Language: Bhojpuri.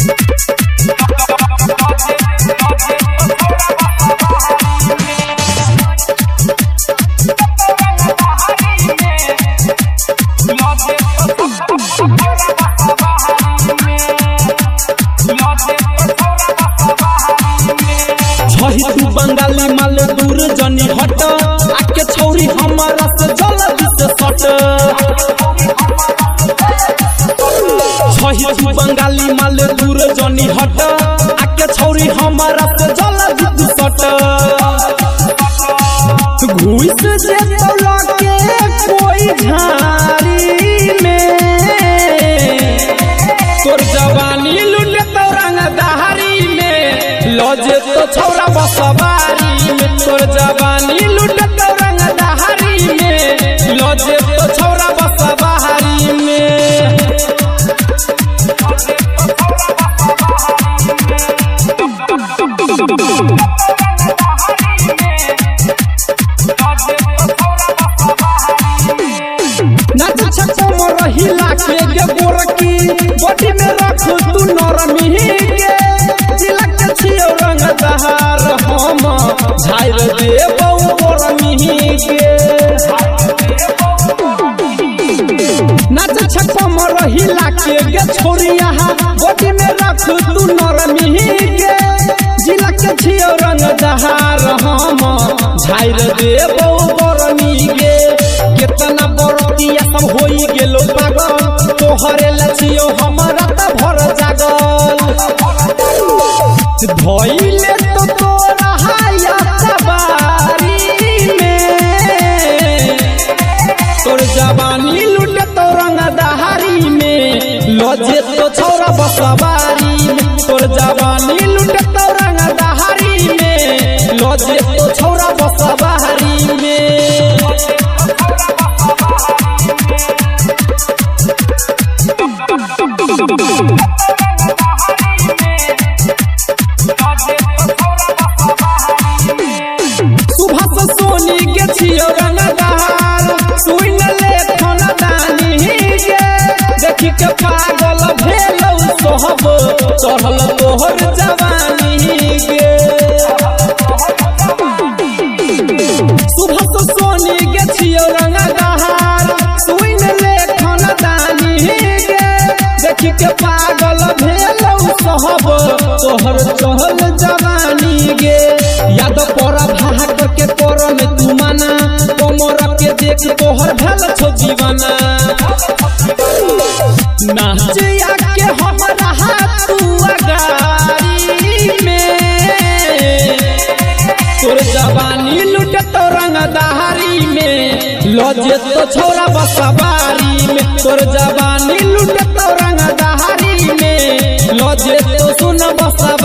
तू बंगाली माल दूर जनी हट आके छौरी हमारा से जल्दी से सट तू बंगाली माल दूर जनी हट आके छौरी हमारा से जल्दी से सट घुस जे तौला के कोई झाड़ी में तोर जवानी लुटे तो रंग दहारी में लजे तो छौरा बसवारी में तोर जवानी लुटे तो रंग दहारी में लजे तो छौरा बसवारी में नाच छक्को मोरहिला के गोरकी बॉडी में रख तू नरमी के जिला के छियो रंग दहार हम झाइर देबौ मोरमी के नाच छक्को मोरहिला के छोरिया बॉडी में रख तू नरमी के जिला के छियो रंग दहार हम झाइर देबौ मोरमी के कितना बरतिया सब होई गेलो पागल तोहरे लचियो हमरा त भर जागल धइले तो तोरा हाया सवारी में तोर जवानी लुटे तो रंग दहारी में लजे तो छौरा बसवारी में तोर जवानी लुटे तो रंग दहारी में लजे तो छौरा बसवारी में सोनी के छियो रंगदार सुन ले खानदानी के देखि के पागल भेलौ सोहब चढ़ल तोहर जवानी के सुबह सोनी के छियो रंगदार सुन ले खानदानी के देखि के पागल भेलौ सोहब तोहर चढ़ल जवानी के याद परा भाग के तोर में तू माना कमर के देख तोहर भेल छो जीवना नाचिया के हमरा हाथ तू अगारी में तोर जवानी लुटे तो रंग दहारी में लजे तो छौरा बसवारी में तोर जवानी लुटे तो रंग दहारी में लजे तो सुन बसवारी